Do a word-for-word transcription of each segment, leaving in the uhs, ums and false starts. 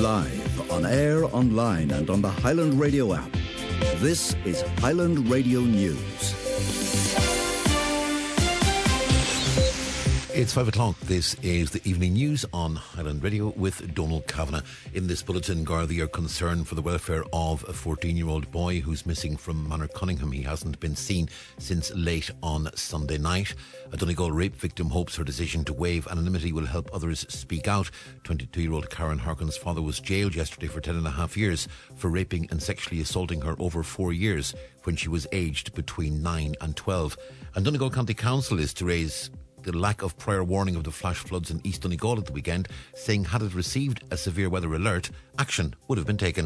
Live, on air, online and on the Highland Radio app. This is Highland Radio News. It's five o'clock. This is the evening news on Highland Radio with Donald Kavanagh. In this bulletin, Gardaí are concerned for the welfare of a fourteen-year-old boy who's missing from Manor Cunningham. He hasn't been seen since late on Sunday night. A Donegal rape victim hopes her decision to waive anonymity will help others speak out. twenty-two-year-old Karen Harkin's father was jailed yesterday for ten and a half years for raping and sexually assaulting her over four years when she was aged between nine and twelve. And Donegal County Council is to raise the lack of prior warning of the flash floods in East Donegal at the weekend, saying had it received a severe weather alert, action would have been taken.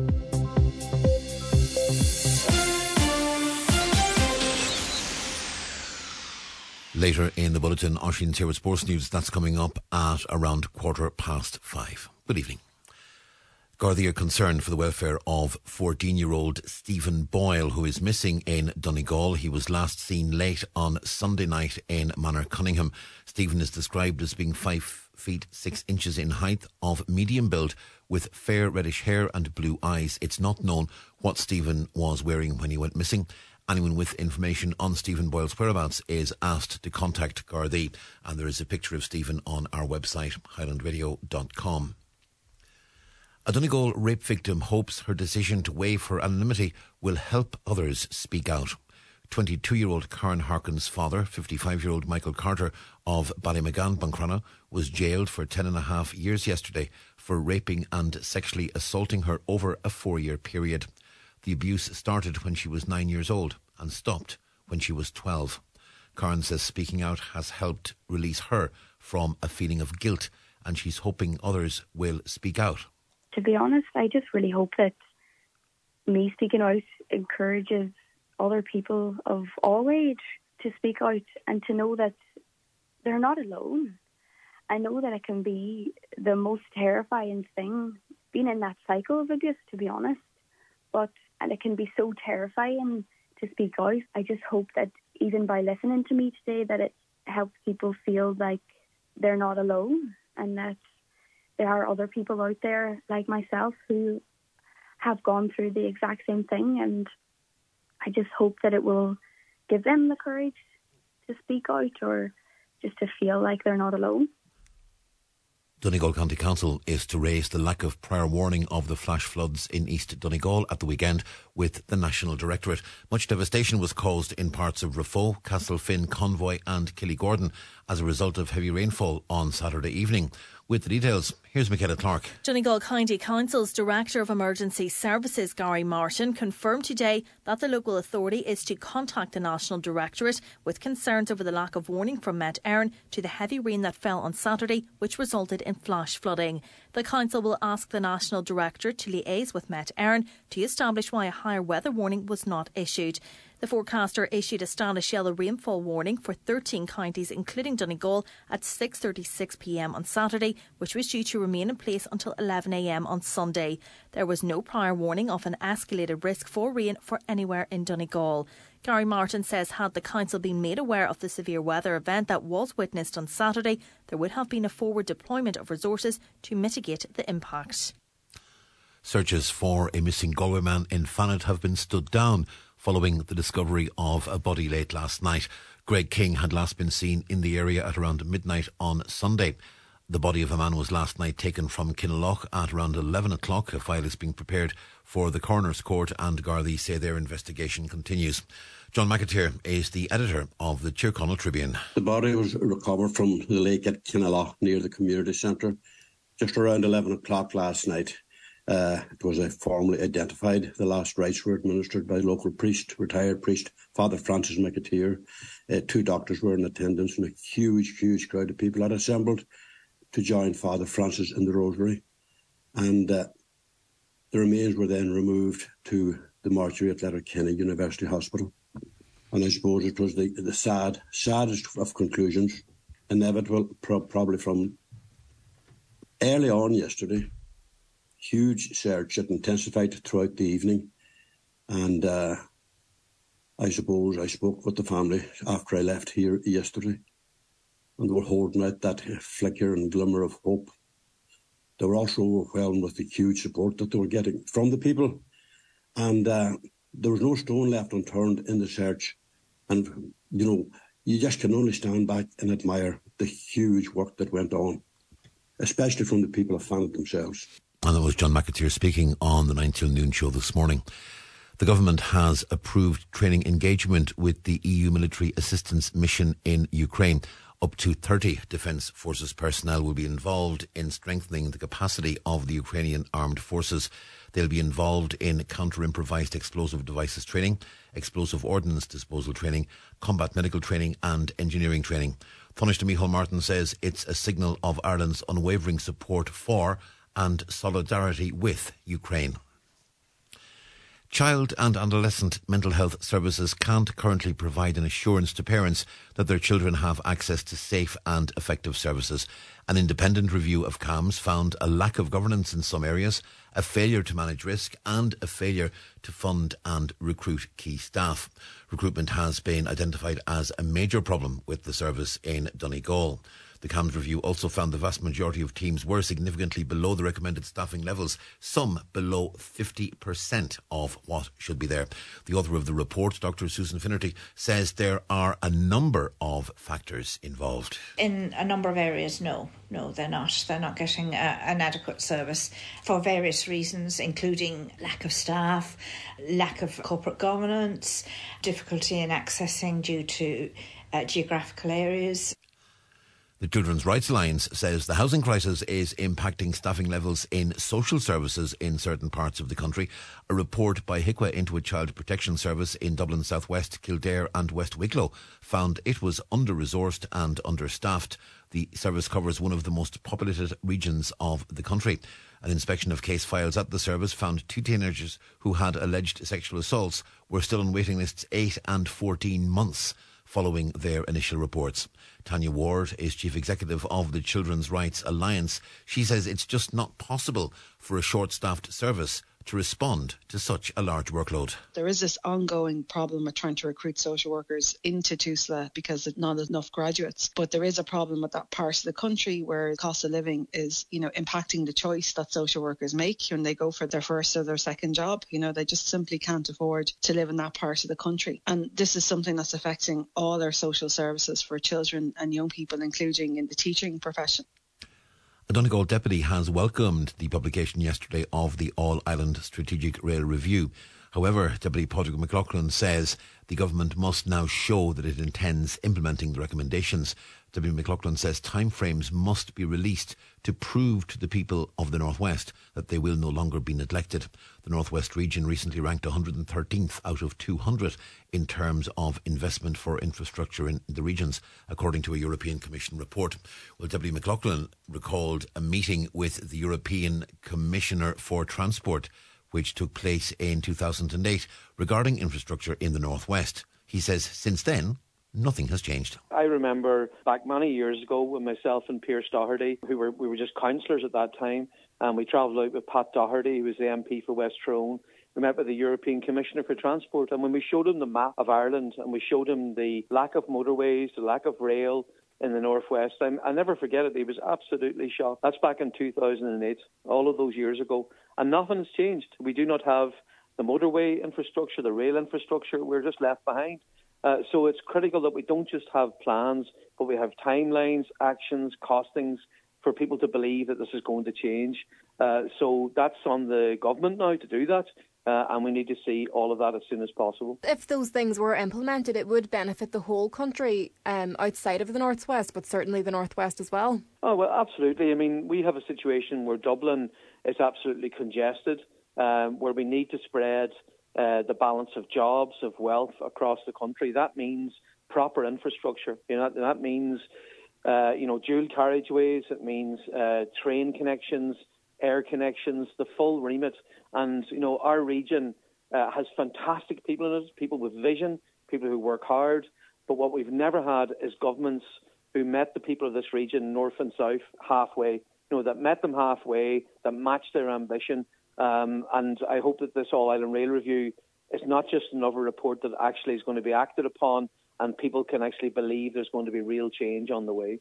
Later in the bulletin, Oisin's here with sports news. That's coming up at around quarter past five. Good evening. Gardaí are concerned for the welfare of fourteen-year-old Stephen Boyle, who is missing in Donegal. He was last seen late on Sunday night in Manor Cunningham. Stephen is described as being five feet six inches in height, of medium build, with fair reddish hair and blue eyes. It's not known what Stephen was wearing when he went missing. Anyone with information on Stephen Boyle's whereabouts is asked to contact Gardaí, and there is a picture of Stephen on our website, highland radio dot com. A Donegal rape victim hopes her decision to waive her anonymity will help others speak out. twenty-two-year-old Karen Harkin's father, fifty-five-year-old Michael Carter of Ballymagan, Buncrana, was jailed for ten and a half years yesterday for raping and sexually assaulting her over a four-year period. The abuse started when she was nine years old and stopped when she was twelve. Karen says speaking out has helped release her from a feeling of guilt, and she's hoping others will speak out. To be honest, I just really hope that me speaking out encourages other people of all age to speak out and to know that they're not alone. I know that it can be the most terrifying thing, being in that cycle of abuse, to be honest. But, and it can be so terrifying to speak out. I just hope that even by listening to me today, that it helps people feel like they're not alone, and that there are other people out there like myself who have gone through the exact same thing, and I just hope that it will give them the courage to speak out or just to feel like they're not alone. Donegal County Council is to raise the lack of prior warning of the flash floods in East Donegal at the weekend with the National Directorate. Much devastation was caused in parts of Raphoe, Castlefin, Convoy and Killygordon as a result of heavy rainfall on Saturday evening. With the details, here's Michaela Clark. Donegal County Council's Director of Emergency Services, Gary Martin, confirmed today that the local authority is to contact the National Directorate with concerns over the lack of warning from Met Éireann to the heavy rain that fell on Saturday, which resulted in flash flooding. The council will ask the National Directorate to liaise with Met Éireann to establish why a higher weather warning was not issued. The forecaster issued a standard yellow rainfall warning for thirteen counties, including Donegal, at six thirty-six p m on Saturday, which was due to remain in place until eleven a m on Sunday. There was no prior warning of an escalated risk for rain for anywhere in Donegal. Gary Martin says had the council been made aware of the severe weather event that was witnessed on Saturday, there would have been a forward deployment of resources to mitigate the impact. Searches for a missing Galway man in Fanet have been stood down following the discovery of a body late last night. Greg King had last been seen in the area at around midnight on Sunday. The body of a man was last night taken from Kinloch at around eleven o'clock. A file is being prepared for the coroner's court, and Gardaí say their investigation continues. John McAteer is the editor of the Tyrconnell Tribune. The body was recovered from the lake at Kinloch near the community centre just around eleven o'clock last night. Uh, it was uh, formally identified. The last rites were administered by local priest, retired priest, Father Francis McAteer. Uh, two doctors were in attendance, and a huge, huge crowd of people had assembled to join Father Francis in the rosary. And uh, the remains were then removed to the mortuary at Letterkenny University Hospital. And I suppose it was the, the sad, saddest of conclusions, inevitable, pro- probably from early on yesterday. Huge search that intensified throughout the evening, and uh, I suppose I spoke with the family after I left here yesterday, and they were holding out that flicker and glimmer of hope they were also overwhelmed with the huge support that they were getting from the people. And uh, there was no stone left unturned in the search. And, you know, you just can only stand back and admire the huge work that went on, especially from the people of Fanet themselves. And that was John McAteer speaking on the nine till noon show this morning. The government has approved training engagement with the E U military assistance mission in Ukraine. Up to thirty Defence Forces personnel will be involved in strengthening the capacity of the Ukrainian armed forces. They'll be involved in counter-improvised explosive devices training, explosive ordnance disposal training, combat medical training and engineering training. Taoiseach Micheál Martin says it's a signal of Ireland's unwavering support for and solidarity with Ukraine. Child and adolescent mental health services can't currently provide an assurance to parents that their children have access to safe and effective services. An independent review of C A M S found a lack of governance in some areas, a failure to manage risk and a failure to fund and recruit key staff. Recruitment has been identified as a major problem with the service in Donegal. The C A M S review also found the vast majority of teams were significantly below the recommended staffing levels, some below fifty percent of what should be there. The author of the report, Doctor Susan Finnerty, says there are a number of factors involved. In a number of areas, no. No, they're not. They're not getting uh, an adequate service for various reasons, including lack of staff, lack of corporate governance, difficulty in accessing due to uh, geographical areas. The Children's Rights Alliance says the housing crisis is impacting staffing levels in social services in certain parts of the country. A report by H I C W A into a child protection service in Dublin South West, Kildare and West Wicklow found it was under-resourced and understaffed. The service covers one of the most populated regions of the country. An inspection of case files at the service found two teenagers who had alleged sexual assaults were still on waiting lists eight and fourteen months following their initial reports. Tanya Ward is Chief Executive of the Children's Rights Alliance. She says it's just not possible for a short-staffed service to respond to such a large workload. There is this ongoing problem with trying to recruit social workers into TUSLA because there's not enough graduates. But there is a problem with that part of the country where the cost of living is, you know, impacting the choice that social workers make when they go for their first or their second job. You know, they just simply can't afford to live in that part of the country. And this is something that's affecting all our social services for children and young people, including in the teaching profession. A Donegal deputy has welcomed the publication yesterday of the All-Ireland Strategic Rail Review. However, Deputy Padraig McLaughlin says the government must now show that it intends implementing the recommendations. Deputy McLaughlin says timeframes must be released to prove to the people of the North West that they will no longer be neglected. The North West region recently ranked one hundred thirteenth out of two hundred in terms of investment for infrastructure in the regions, according to a European Commission report. Well, Deputy McLaughlin recalled a meeting with the European Commissioner for Transport, which took place in two thousand eight, regarding infrastructure in the North West. He says since then, nothing has changed. I remember back many years ago with myself and Pierce Doherty, who were we were just councillors at that time, and we travelled out with Pat Doherty, who was the M P for West Tyrone. We met with the European Commissioner for Transport, and when we showed him the map of Ireland and we showed him the lack of motorways, the lack of rail in the Northwest, I, I'll never forget it. He was absolutely shocked. That's back in two thousand eight, all of those years ago. And nothing has changed. We do not have the motorway infrastructure, the rail infrastructure. We're just left behind. Uh, so it's critical that we don't just have plans, but we have timelines, actions, costings for people to believe that this is going to change. Uh, so that's on the government now to do that. Uh, and we need to see all of that as soon as possible. If those things were implemented, it would benefit the whole country um, outside of the Northwest, but certainly the Northwest as well. Oh, well, absolutely. I mean, we have a situation where Dublin is absolutely congested, um, where we need to spread uh, the balance of jobs, of wealth across the country. That means proper infrastructure. You know, that, that means, uh, you know, dual carriageways. It means uh, train connections, air connections, the full remit. And, you know, our region uh, has fantastic people in it, people with vision, people who work hard. But what we've never had is governments who met the people of this region, north and south, halfway, you know, that met them halfway, that matched their ambition. Um, and I hope that this All-Ireland Rail Review is not just another report that actually is going to be acted upon and people can actually believe there's going to be real change on the way.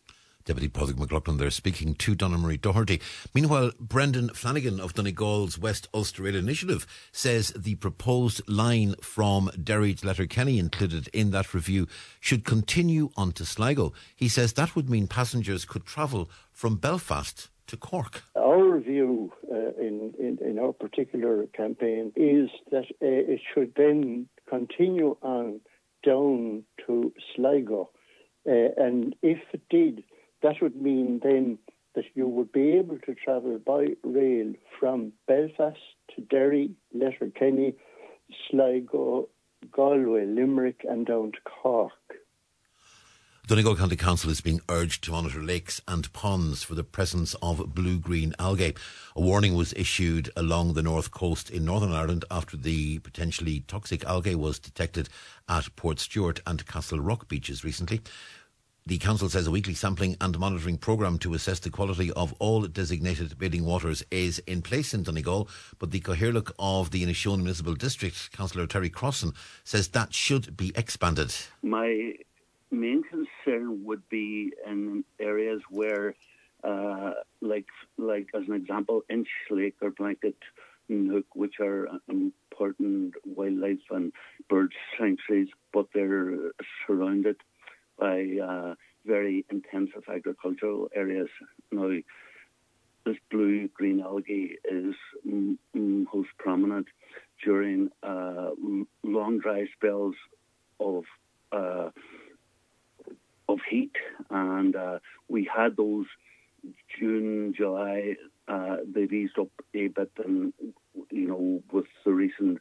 Deputy Padraig McLaughlin there speaking to Donna Marie Doherty. Meanwhile, Brendan Flanagan of Donegal's West Ulster Rail Initiative says the proposed line from Derry to Letterkenny included in that review should continue on to Sligo. He says that would mean passengers could travel from Belfast to Cork. Our view uh, in, in, in our particular campaign is that uh, it should then continue on down to Sligo. Uh, and if it did, that would mean then that you would be able to travel by rail from Belfast to Derry, Letterkenny, Sligo, Galway, Limerick and down to Cork. Donegal County Council is being urged to monitor lakes and ponds for the presence of blue-green algae. A warning was issued along the north coast in Northern Ireland after the potentially toxic algae was detected at Port Stewart and Castle Rock beaches recently. The council says a weekly sampling and monitoring programme to assess the quality of all designated bathing waters is in place in Donegal, but the Cathaoirleach of the Inishowen Municipal District, Councillor Terry Crossan, says that should be expanded. My main concern would be in areas where, uh, like, like as an example, Inch Lake or Blanket Nook, which are important wildlife and bird sanctuaries, but they're surrounded by uh, very intensive agricultural areas. Now, this blue-green algae is m- most prominent during uh, long dry spells of uh, of heat, and uh, we had those June, July. Uh, they've eased up a bit, and you know, with the recent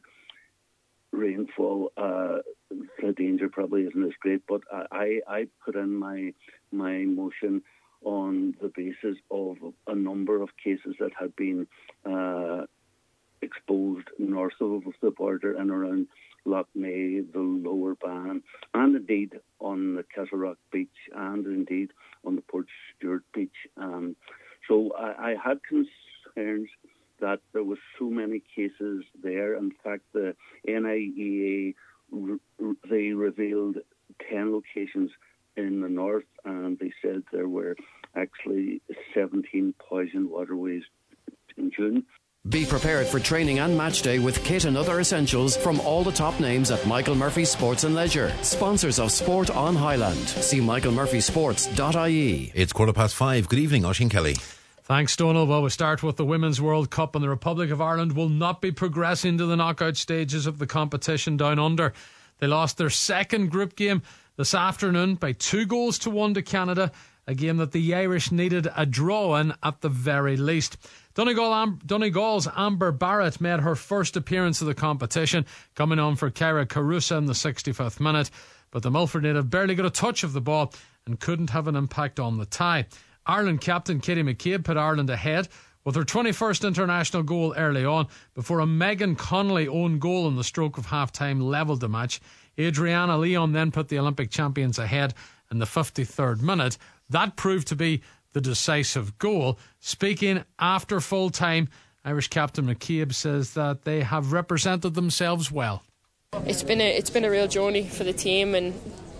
rainfall, uh, the danger probably isn't as great. But I, I put in my my motion on the basis of a number of cases that had been uh, exposed north of the border and around Lough Neagh, the Lower Bann, and indeed on the Castle Rock beach, and indeed on the Port Stewart beach. Um, so I, I had concerns that there was so many cases there. In fact, the N I E A, they revealed ten locations in the north, and they said there were actually seventeen poisoned waterways in June. Be prepared for training and match day with kit and other essentials from all the top names at Michael Murphy Sports and Leisure. Sponsors of Sport on Highland. See michael murphy sports dot I E. It's quarter past five. Good evening, Oisín Kelly. Thanks, Donal. Well, we start with the Women's World Cup, and the Republic of Ireland will not be progressing to the knockout stages of the competition down under. They lost their second group game this afternoon by two goals to one to Canada, a game that the Irish needed a draw in at the very least. Donegal, Am- Donegal's Amber Barrett made her first appearance of the competition, coming on for Cara Carusa in the sixty-fifth minute, but the Milford native barely got a touch of the ball and couldn't have an impact on the tie. Ireland captain Katie McCabe put Ireland ahead with her twenty-first international goal early on before a Megan Connolly own goal in the stroke of half-time levelled the match. Adriana Leon then put the Olympic champions ahead in the fifty-third minute. That proved to be the decisive goal. Speaking after full time, Irish captain McCabe says that they have represented themselves well. It's been a it's been a real journey for the team, and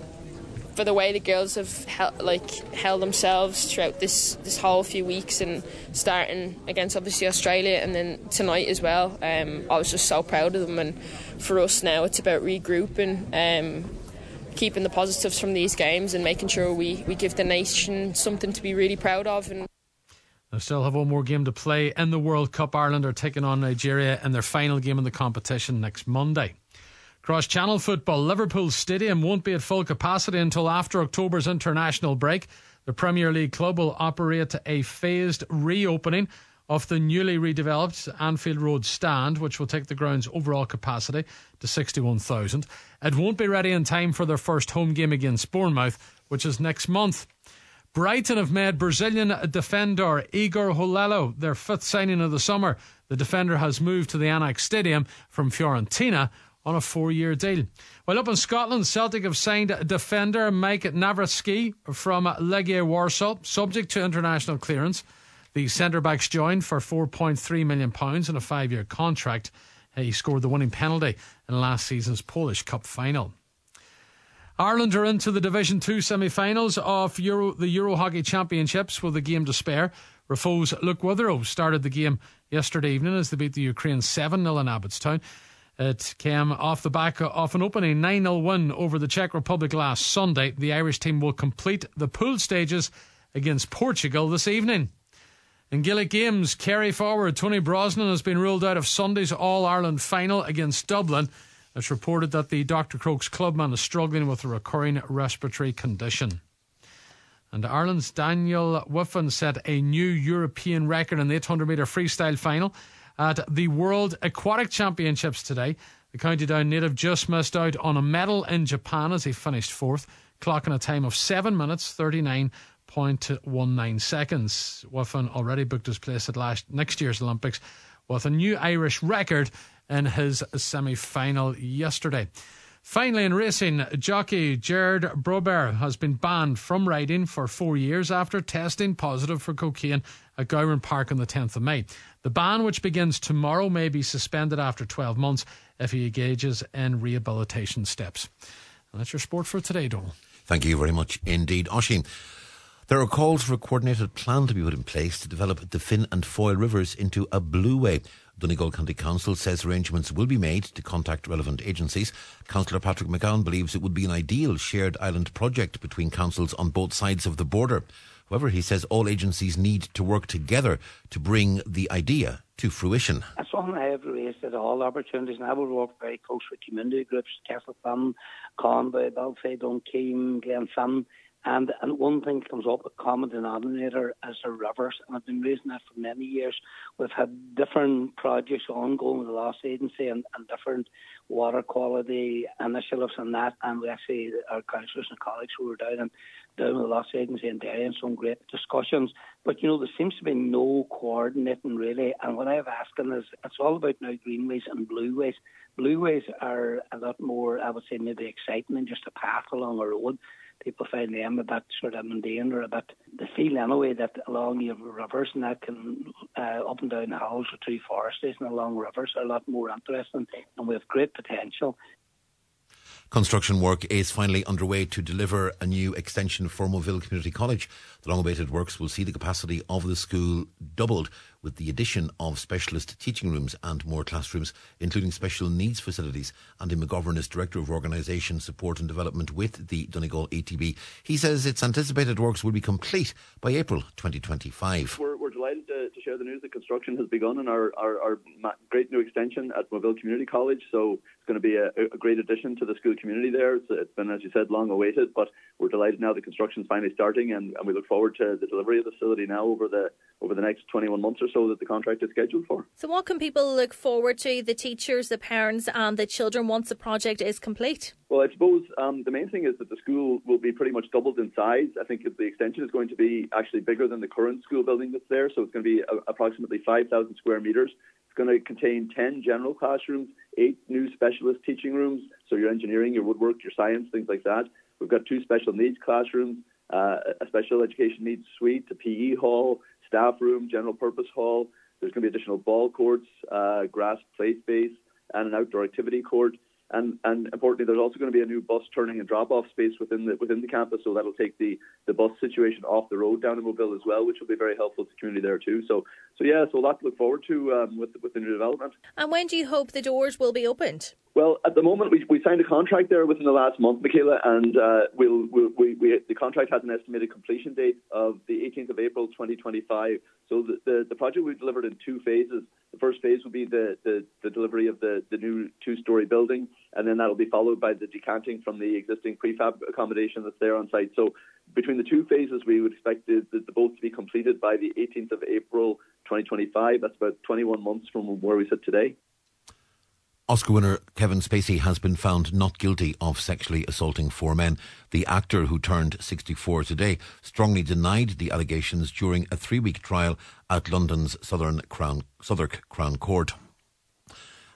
for the way the girls have held, like held themselves throughout this, this whole few weeks, and starting against obviously Australia and then tonight as well. Um, I was just so proud of them, and for us now it's about regrouping, um, keeping the positives from these games and making sure we, we give the nation something to be really proud of. And they still have one more game to play in the World Cup. Ireland are taking on Nigeria in their final game in the competition next Monday. Cross-channel football. Liverpool Stadium won't be at full capacity until after October's international break. The Premier League club will operate a phased reopening of the newly redeveloped Anfield Road stand, which will take the ground's overall capacity to sixty-one thousand. It won't be ready in time for their first home game against Bournemouth, which is next month. Brighton have made Brazilian defender Igor Holelo their fifth signing of the summer. The defender has moved to the Annex Stadium from Fiorentina on a four-year deal. Well, up in Scotland, Celtic have signed defender Mike Nawrocki from Legia Warsaw, subject to international clearance. The centre-backs joined for four point three million pounds in a five-year contract. He scored the winning penalty in last season's Polish Cup final. Ireland are into the Division two semi-finals of Euro, the Euro Hockey Championships with a game to spare. Rafo's Luke Withrow started the game yesterday evening as they beat the Ukraine seven nil in Abbottstown. It came off the back of an opening nine nil win over the Czech Republic last Sunday. The Irish team will complete the pool stages against Portugal this evening. In Gaelic games, Kerry forward Tony Brosnan has been ruled out of Sunday's All-Ireland final against Dublin. It's reported that the Doctor Crokes clubman is struggling with a recurring respiratory condition. And Ireland's Daniel Wiffen set a new European record in the eight hundred metre freestyle final at the World Aquatic Championships today. The County Down native just missed out on a medal in Japan as he finished fourth, clocking a time of seven minutes thirty-nine point one nine seconds. Wiffen already booked his place at last next year's Olympics with a new Irish record in his semi-final yesterday. Finally, in racing, jockey Jared Brober has been banned from riding for four years after testing positive for cocaine at Gowran Park on the tenth of May. The ban, which begins tomorrow, may be suspended after twelve months if he engages in rehabilitation steps. And that's your sport for today, Donal. Thank you very much indeed, Oisín. There are calls for a coordinated plan to be put in place to develop the Finn and Foyle rivers into a blueway. Donegal County Council says arrangements will be made to contact relevant agencies. Councillor Patrick McGowan believes it would be an ideal shared island project between councils on both sides of the border. However, he says all agencies need to work together to bring the idea to fruition. That's something I have raised at all opportunities, and I will work very close with community groups, Castlefin, Conway, Belfast, Dunkeem, Glenfin. And, and one thing that comes up, a common denominator, is the rivers. And I've been raising that for many years. We've had different projects ongoing with the Lost Agency and, and different water quality initiatives and that. And we actually, our councillors and colleagues who were down, and, down with the Lost Agency and Derry, and some great discussions. But, you know, there seems to be no coordinating really. And what I've asked is, it's all about now greenways and blueways. Blueways are a lot more, I would say, maybe exciting than just a path along a road. People find them a bit sort of mundane or a bit, they feel anyway that along your rivers and that can, uh, up and down hills or through forests and along rivers are a lot more interesting, and we have great potential. Construction work is finally underway to deliver a new extension for Moville Community College. The long-awaited works will see the capacity of the school doubled with the addition of specialist teaching rooms and more classrooms, including special needs facilities. Andy McGovern is Director of Organisation, Support and Development with the Donegal A T B. He says its anticipated works will be complete by April twenty twenty-five. We're, we're delighted to, to share the news that construction has begun in our, our, our great new extension at Moville Community College. So it's going to be a, a great addition to the school community there. It's, it's been, as you said, long awaited, but we're delighted now the construction is finally starting, and, and we look forward to the delivery of the facility now over the over the next twenty-one months or so that the contract is scheduled for. So what can people look forward to, the teachers, the parents and the children, once the project is complete? Well, I suppose um, the main thing is that the school will be pretty much doubled in size. I think the extension is going to be actually bigger than the current school building that's there, so it's going to be a, approximately five thousand square metres. It's going to contain ten general classrooms, eight new specialist teaching rooms, so your engineering, your woodwork, your science, things like that. We've got two special needs classrooms, uh, a special education needs suite, a P E hall, staff room, general purpose hall. There's going to be additional ball courts, uh, grass play space, and an outdoor activity court. And, and importantly, there's also going to be a new bus turning and drop-off space within the within the campus, so that'll take the, the bus situation off the road down in Moville as well, which will be very helpful to the community there too. So, so yeah, so a lot to look forward to um, with with the new development. And when do you hope the doors will be opened? Well, at the moment, we we signed a contract there within the last month, Michaela, and uh, we'll, we'll we, we the contract has an estimated completion date of the eighteenth of April twenty twenty-five. So the, the, the project will be delivered in two phases. The first phase will be the, the, the delivery of the, the new two-storey building, and then that will be followed by the decanting from the existing prefab accommodation that's there on site. So between the two phases, we would expect the, the, the both to be completed by the eighteenth of April twenty twenty-five. That's about twenty-one months from where we sit today. Oscar winner Kevin Spacey has been found not guilty of sexually assaulting four men. The actor, who turned sixty-four today, strongly denied the allegations during a three-week trial at London's Southern Crown, Southwark Crown Court.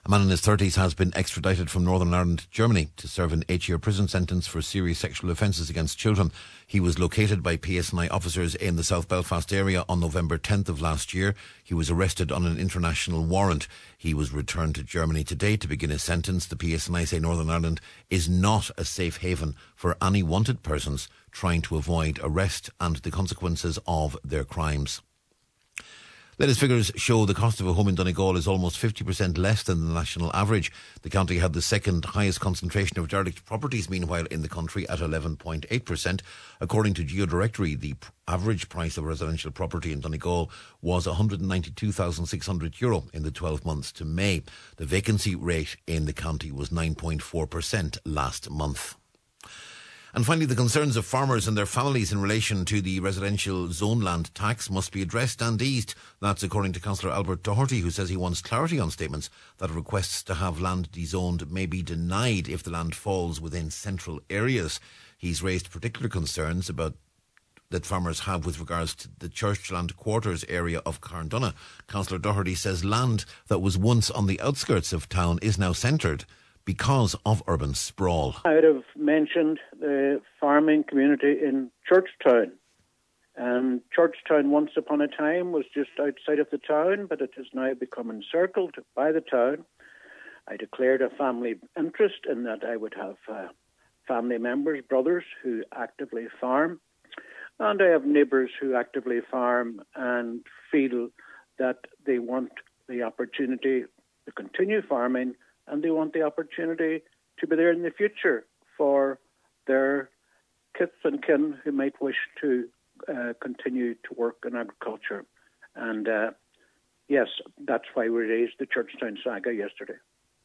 A man in his thirties has been extradited from Northern Ireland to Germany to serve an eight-year prison sentence for serious sexual offences against children. He was located by P S N I officers in the South Belfast area on November tenth of last year. He was arrested on an international warrant. He was returned to Germany today to begin his sentence. The P S N I say Northern Ireland is not a safe haven for any wanted persons trying to avoid arrest and the consequences of their crimes. Latest figures show the cost of a home in Donegal is almost fifty percent less than the national average. The county had the second highest concentration of derelict properties, meanwhile, in the country at eleven point eight percent. According to Geodirectory, the average price of a residential property in Donegal was one hundred ninety-two thousand six hundred euro in the twelve months to May. The vacancy rate in the county was nine point four percent last month. And finally, the concerns of farmers and their families in relation to the residential zone land tax must be addressed and eased. That's according to Councillor Albert Doherty, who says he wants clarity on statements that requests to have land dezoned may be denied if the land falls within central areas. He's raised particular concerns about that farmers have with regards to the Churchland Quarters area of Carndonagh. Councillor Doherty says land that was once on the outskirts of town is now centred because of urban sprawl. I would have mentioned the farming community in Churchtown. And Churchtown once upon a time was just outside of the town, but it has now become encircled by the town. I declared a family interest in that I would have uh, family members, brothers, who actively farm. And I have neighbours who actively farm and feel that they want the opportunity to continue farming, and they want the opportunity to be there in the future for their kith and kin who might wish to uh, continue to work in agriculture. And uh, yes, that's why we raised the Churchtown saga yesterday.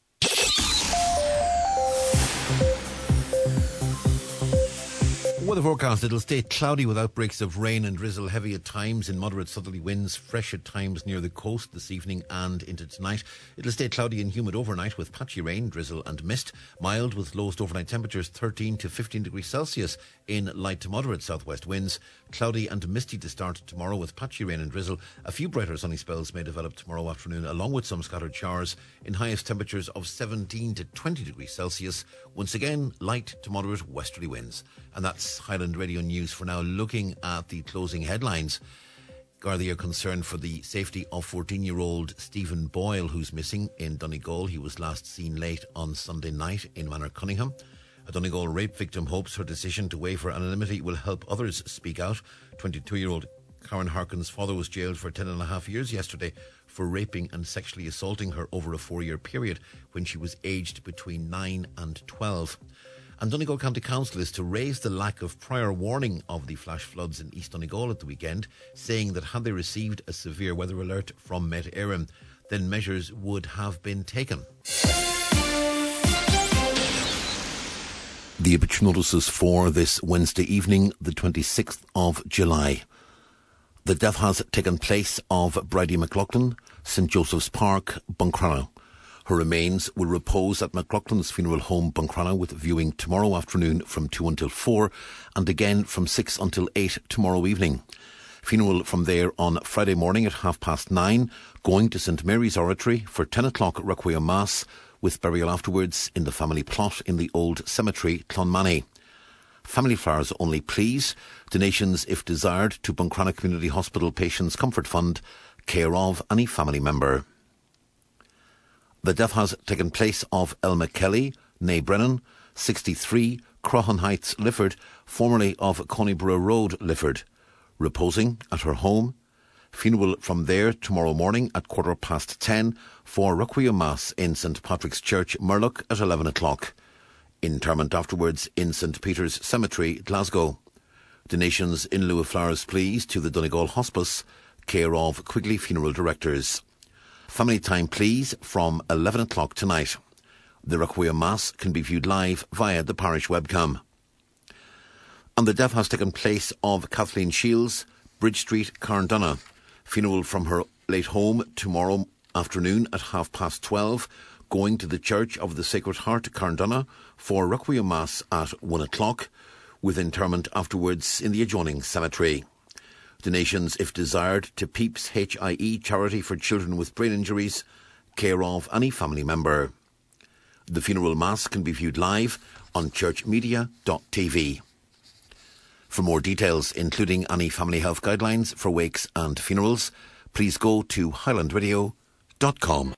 Weather forecast, it'll stay cloudy with outbreaks of rain and drizzle, heavy at times in moderate southerly winds, fresh at times near the coast this evening and into tonight. It'll stay cloudy and humid overnight with patchy rain, drizzle and mist. Mild with lowest overnight temperatures thirteen to fifteen degrees Celsius in light to moderate southwest winds. Cloudy and misty to start tomorrow with patchy rain and drizzle. A few brighter sunny spells may develop tomorrow afternoon along with some scattered showers in highest temperatures of seventeen to twenty degrees Celsius. Once again, light to moderate westerly winds. And that's Highland Radio News for now. Looking at the closing headlines, Gardaí are concerned for the safety of fourteen-year-old Stephen Boyle, who's missing in Donegal. He was last seen late on Sunday night in Manor Cunningham. A Donegal rape victim hopes her decision to waive her anonymity will help others speak out. twenty-two-year-old Karen Harkin's father was jailed for ten and a half years yesterday for raping and sexually assaulting her over a four-year period when she was aged between nine and twelve. And Donegal County Council is to raise the lack of prior warning of the flash floods in East Donegal at the weekend, saying that had they received a severe weather alert from Met Éireann, then measures would have been taken. The obituary notices for this Wednesday evening, the twenty-sixth of July. The death has taken place of Bridie McLaughlin, St Joseph's Park, Buncrana. Her remains will repose at McLaughlin's funeral home, Buncrana, with viewing tomorrow afternoon from two until four and again from six until eight tomorrow evening. Funeral from there on Friday morning at half past nine, going to St Mary's Oratory for ten o'clock Requiem Mass, with burial afterwards in the family plot in the old cemetery, Clonmany. Family flowers only, please. Donations, if desired, to Buncrana Community Hospital Patients Comfort Fund, care of any family member. The death has taken place of Elma Kelly, née Brennan, sixty-three, Croghan Heights, Lifford, formerly of Conyborough Road, Lifford, reposing at her home. Funeral from there tomorrow morning at quarter past ten for Requiem Mass in St Patrick's Church, Murlough at eleven o'clock. Interment afterwards in St Peter's Cemetery, Glasgow. Donations in lieu of flowers, please, to the Donegal Hospice, care of Quigley Funeral Directors. Family time, please, from eleven o'clock tonight. The Requiem Mass can be viewed live via the parish webcam. And the death has taken place of Kathleen Shields, Bridge Street, Carndonagh. Funeral from her late home tomorrow afternoon at half past twelve, going to the Church of the Sacred Heart, Carndonagh, for Requiem Mass at one o'clock, with interment afterwards in the adjoining cemetery. Donations, if desired, to Peeps H I E charity for children with brain injuries, care of any family member. The funeral mass can be viewed live on church media dot t v. For more details, including any family health guidelines for wakes and funerals, please go to highland radio dot com.